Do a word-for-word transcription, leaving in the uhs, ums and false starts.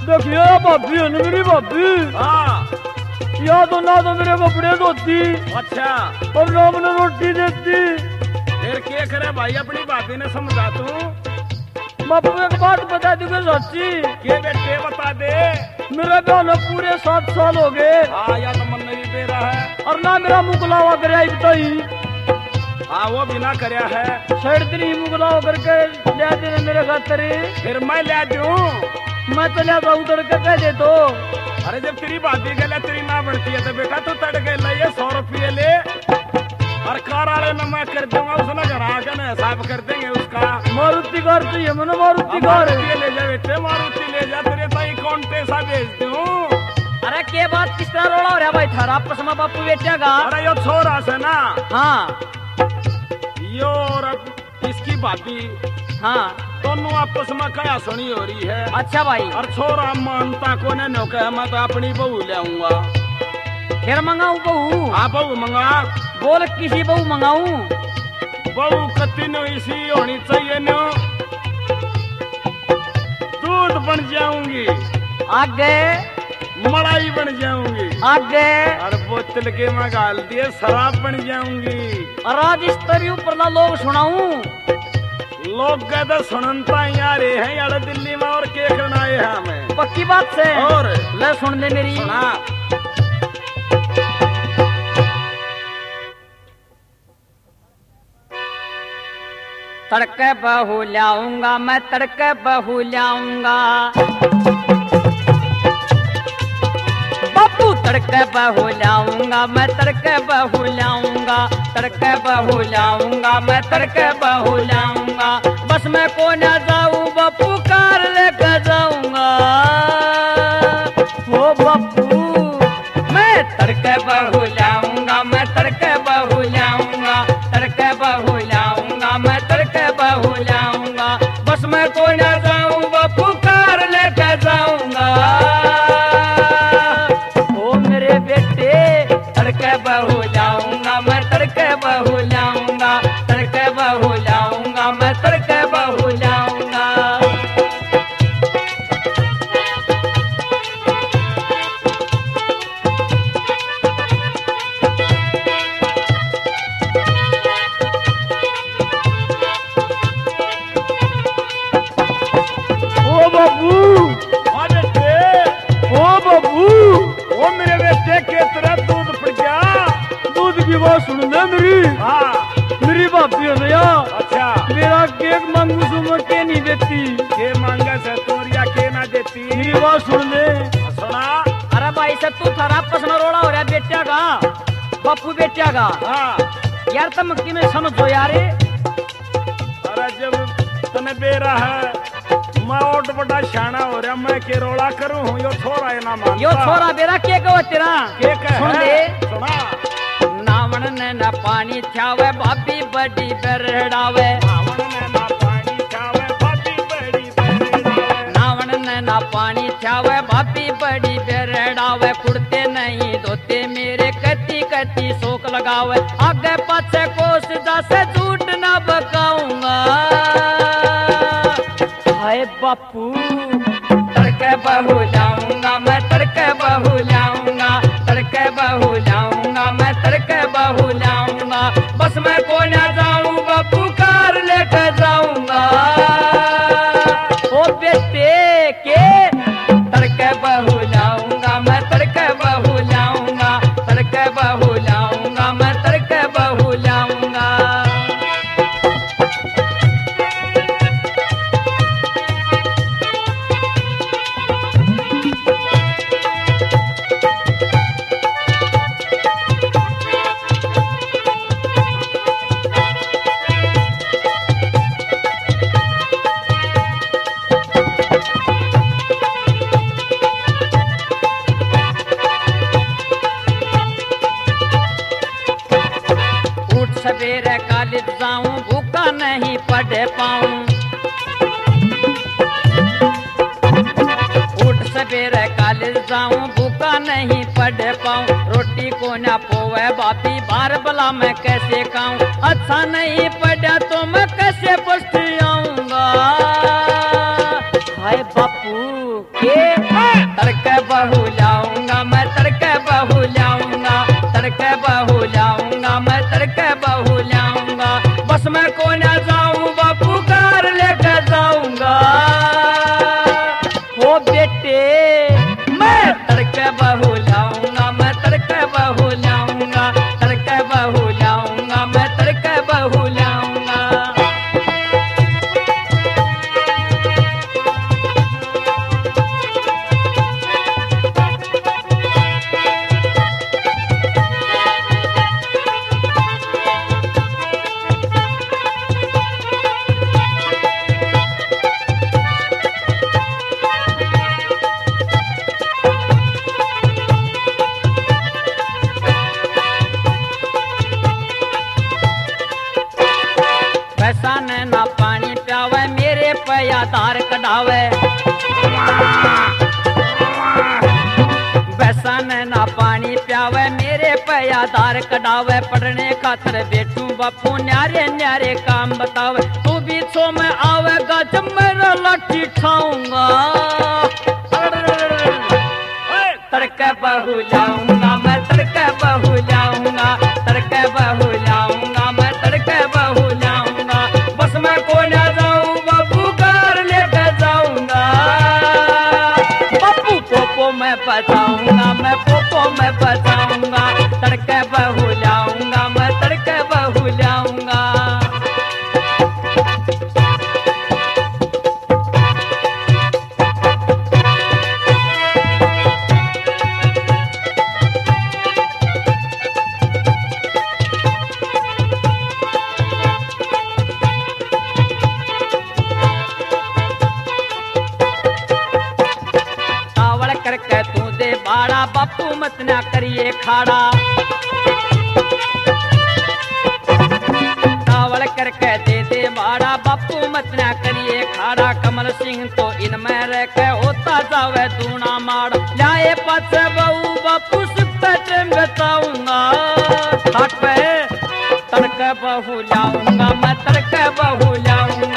देखिए भाभी है मेरी भाभी। हाँ या तो ना तो मेरे कपड़े धोती। अच्छा और ना मैंने रोटी देती। फिर क्या करे भाई अपनी भाभी ने समझा तू। बापू एक बात बता दी सच्ची। के बेटे बता दे। मेरा ब्याह पूरे सात साल हो गए। हाँ या तो मन नहीं दे रहा है। और ना मेरा मुकलावा करे बताई। हाँ वो भी ना करया है। साढ़े तीन मुकलावा करके ले देने मेरे खातर। फिर मैं ले दूं। मैं तो ले जाऊँ तड़के कह दे तो। अरे जब तेरी भाभी गले तेरी ना बढ़ती है तो बेटा तू तड़के ले सौ रुपये ले और कार वाले में मैं कर दूंगा उसने घर आकर ना हिसाब कर देंगे उसका। मारुति कार चाहिए मैंने मारुति कार। ले जा बेटे मारुति ले जा तेरे ताई कौन पैसा भेज दूं। अरे के बात किस तरह रोड़ा हो रहा भाई थारा आपस में बापू बेटा का। अरे यो छोरा से ना। हाँ यो और इसकी भाभी। हाँ दोनों आपस में क्या सुनी हो रही है। अच्छा भाई। और छोरा मानता को ने नौका मैं तो अपनी बहू ले आऊंगा। फिर मंगाऊ बहू। हाँ बहू मंगा। बोल किसी बहू मंगाऊ। बहू कति नो इसी होनी चाहिए नो। दूध बन जाऊंगी। आगे मलाई बन जाऊंगी। आगे और बोतल के मैं गाल दिए शराब बन जाऊंगी। और आज इस तरह ऊपर ना लोग सुनाऊं। लोग कहते सुनता यहाँ रहे हैं यार दिल्ली में और क्या करना है हमें। पक्की बात से। और ले सुन ले मेरी। सुना। तड़के बहू लाऊंगा मैं तड़के बहू लाऊंगा। बापू तड़के बहू लाऊंगा मैं तड़के बहू लाऊंगा। तड़के बहू लाऊंगा मैं तड़के बहू लाऊंगा। बस मैं को न जाऊं बापू कार लेकर जाऊंगा। हो बापू मैं तड़के बहू लाऊंगा मैं तड़के बहू लाऊंगा। तड़के बहू लाऊंगा मैं तड़के बहू लाऊंगा। बस मैं को न जाऊं बापू कार लेकर जाऊंगा। ओ मेरे बेटे तड़के बहू लाऊंगा मैं तड़के बहू लाऊंगा। तड़के बहू लाऊंगा मैं तड़के बहू लाऊंगा। ओ बाबू हाँ बेटे। ओ बाबू वो मेरे बेटे के तरह दूध पड़ गया। दूध की बात सुन ले मेरी। हाँ मेरी भाभी है भैया। अच्छा मेरा केक मांगू सो मैं के नहीं देती। के मांगा से तोरिया के ना देती। मेरी बात सुन ले। सुना। अरे भाई सब तू थारा पसंद रोड़ा हो रहा है बेटिया का बापू बेटिया का। हाँ यार तुम की में समझो यार। अरे जब तने बेरा है मैं ओट बड़ा शाना हो रहा मैं के रोड़ा करूं हूँ यो छोरा है ना मानता। यो छोरा बेरा के कहो तेरा। के कह सुन है? ले। सुना। नावण ने न पानी छावे भाभी बड़ी बेरड़ावे। नावण ने ना पानी छावे भाभी बड़ी बेरड़ावे। नावण ने न पानी छावे भाभी बड़ी बेरड़ावे। कुड़ते नहीं धोते मेरे कति कति शोक लगावे। आगे पाछे कोस जा से झूठ ना बकाऊंगा। हाय बापू तड़के बहू लाऊंगा मैं तड़के बहू लाऊंगा। तड़के बहू लाऊंगा मैं तड़के बहू लाऊंगा। बस मैं को ना जाऊं बापू कार लेकर जाऊंगा। ओ बेटे के तड़के बहू लाऊंगा मैं तड़के बहू लाऊंगा। तड़के बहू लाऊंगा मैं तड़के बहू लाऊंगा। सवेरे कॉलेज जाऊं भूखा नहीं पढ़ पाऊं। उठ सवेरे कॉलेज जाऊं भूखा नहीं पढ़ पाऊं। रोटी को ना पोवे बापी बार बला मैं कैसे खाऊं। अच्छा नहीं पढ़ा तो मैं कैसे पढ़ती आऊंगा। हाय बापू के तड़के बहू लाऊंगा मैं तड़के बहू लाऊंगा तड़के बहू लाऊंगा मैं तड़के बहू लाऊंगा बस मैं को ना जाऊं बापू कार लेके जाऊंगा हो बेटे मैं तड़के बहू लाऊंगा मैं तड़के बहू लाऊंगा तड़के बहू लाऊंगा मैं तड़के बहू लाऊंगा। पैसा ने ना पानी प्यावे मेरे पे आधार कढ़ावे पैसा ने ना पानी प्यावे मेरे पे आधार कढ़ावे पढ़ने खातर बेटू बापू न्यारे न्यारे काम बतावे तू भी छो में आवेगा जब मेरा लाठी खाऊंगा तड़के बहू लाऊंगा मैं तड़के बहू लाऊंगा तड़के बहू लाऊंगा मैं तड़के बहू लाऊंगा बस मैं को ना जाऊं बाबू कार लेके जाऊंगा बापू पोपो मैं बचाऊंगा मैं पोपो मैं बचाऊंगा तड़के बहू लाऊंगा मैं तड़के बहू लाऊंगा। करके तू दे बाड़ा बापू मत ना करिए खाड़ा कावड़ करके दे दे बाड़ा बापू मत ना करिए खाड़ा कमल सिंह तो इनमें रह के होता जावे दूना माड़ लाए पास बहू बापू सिप्पे बताऊंगा हाथ पे तड़के बहू लाऊंगा मैं तड़के बहू लाऊंगा